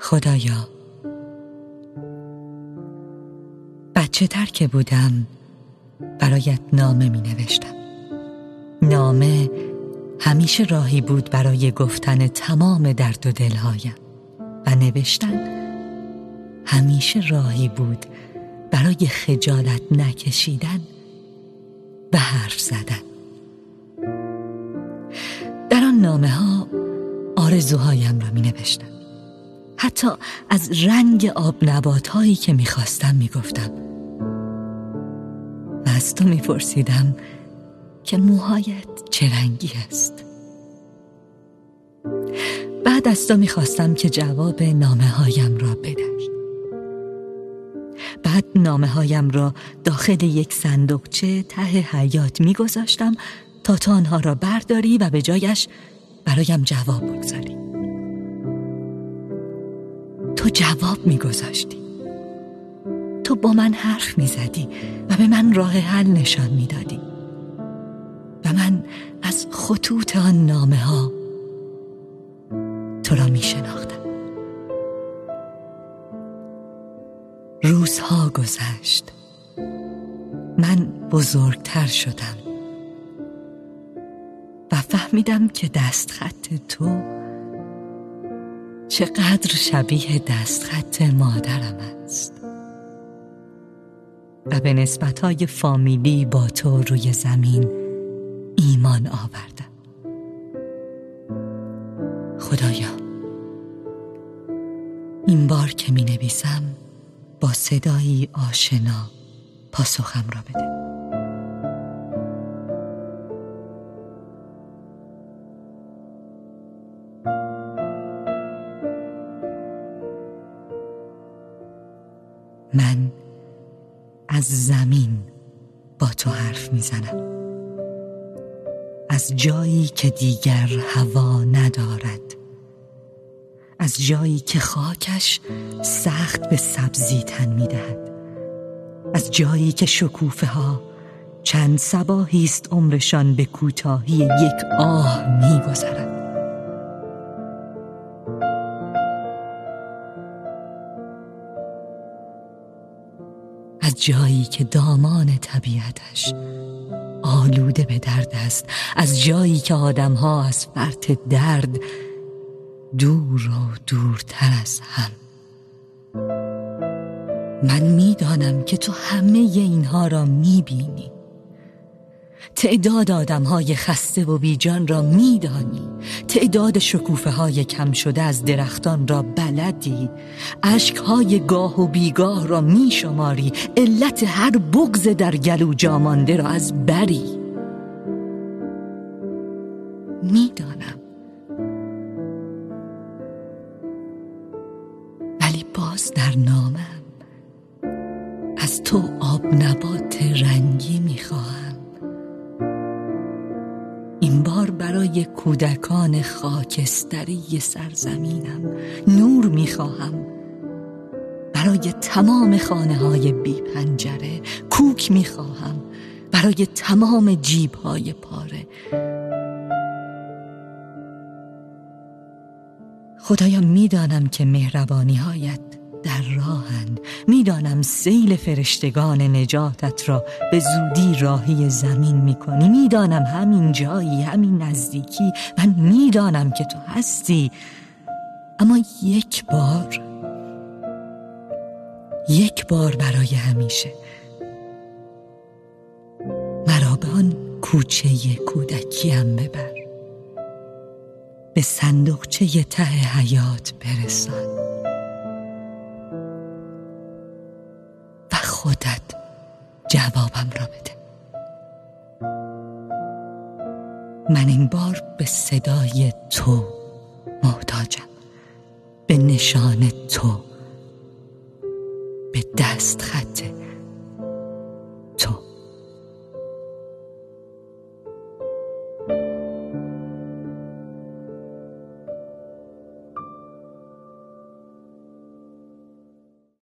خدایا، بچه تر که بودم برایت نامه می نوشتم. نامه همیشه راهی بود برای گفتن تمام درد و دلهایم و نوشتن همیشه راهی بود برای خجالت نکشیدن و حرف زدن. در آن نامه ها آرزوهایم را می نوشتم. حتی از رنگ آب نبات هایی که می خواستم می گفتم و از تو می پرسیدم که موهایت چه رنگی است. بعد از تو می خواستم که جواب نامه هایم را بدهی. بعد نامه هایم را داخل یک صندوقچه ته حیاط می گذاشتم تا تو آنها را برداری و به جایش برایم جواب بگذاری. تو جواب می گذاشتی. تو با من حرف می زدی و به من راه حل نشان می دادی و من از خطوط آن نامه ها تو را می شناختم. روزها گذشت. من بزرگتر شدم و فهمیدم که دستخط تو چقدر شبیه دستخط مادرم است و به نسبت‌های فامیلی با تو روی زمین ایمان آوردم. خدایا، این بار که می نویسم با صدایی آشنا پاسخم را بده. من از زمین با تو حرف میزنم، از جایی که دیگر هوا ندارد، از جایی که خاکش سخت به سبزی تن میدهد، از جایی که شکوفه ها چند صباحی است عمرشان به کوتاهی یک آه میگذرد. از جایی که دامان طبیعتش آلوده به درد است، از جایی که آدم‌ها از فرط درد دور و دورتر از هم. من میدانم که تو همه اینها را میبینی. تعداد آدم‌های خسته و بیجان را میدانی. تعداد شکوفه های کم شده از درختان را بلدی. اشک‌های گاه و بیگاه را میشماری. علت هر بغض در گلو جا مانده را از بری. میدانم، ولی باز در نامم از تو آب نبات رنگی میخواهم. این بار برای کودکان خاکستری سرزمینم نور میخواهم. برای تمام خانه‌های بی پنجره کوک میخواهم. برای تمام جیب‌های پاره. خدایا، میدانم که مهربانی‌هایت در راهند. میدانم سیل فرشتگان نجاتت را به زودی راهی زمین میکنی. میدانم همین جایی، همین نزدیکی. من میدانم که تو هستی. اما یک بار برای همیشه مرا به آن کوچه کودکیم ببر. به صندوقچه ته حیاط برسان و خودت جوابم را بده. من این بار به صدای تو محتاجم، به نشان تو، به دستخط